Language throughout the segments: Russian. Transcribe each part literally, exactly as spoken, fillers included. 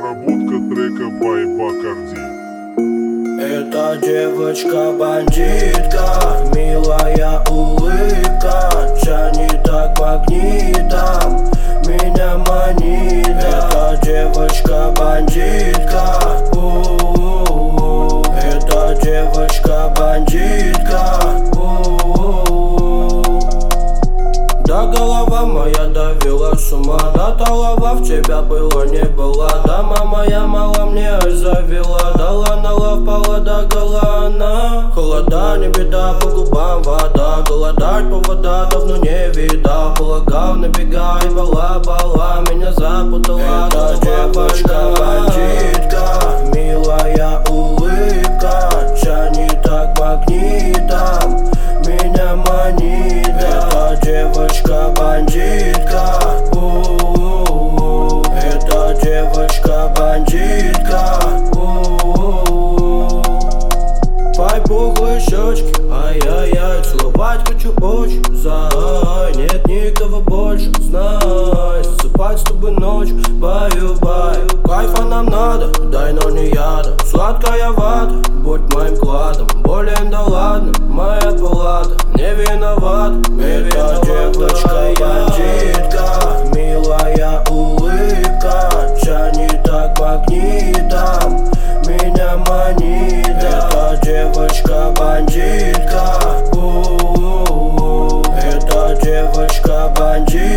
Обработка трека by Бакарди. Эта девочка-бандитка, милая улыбка, тянет так магнитом, меня манит. Эта девочка-бандитка, у-у-у. Эта девочка-бандитка, у-у-у. Да голова моя довела с ума, да талова в тебя было не было. Дама моя мало мне завела, дала на лав, пала до голана. Холода, не беда, по губам вода, голодать повода давно не видал. Полагал, набегай, бала-бала, меня запутала. Эта девочка-бандитка, милая улыбка, тянет так магнитом, меня манит. Эта девочка-бандитка, у-у-у. Эта девочка-бандитка, у-у-у. Пай пухлые щечки, ай-яй-яй, целовать хочу очень, зай. Нет никого больше, знай, засыпать с тобой ночью, баю-баю. Кайфа нам надо, дай, но не яда. Сладкая вата, будь моим кладом. Болен, да ладно, моя палата не виноват. Эта девочка-бандитка, милая улыбка, тянет так магнитом, меня манит. Эта девочка-бандитка, у-у-у. Эта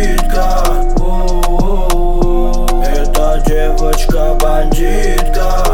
девочка-бандитка, у-у-у. Эта девочка-бандитка.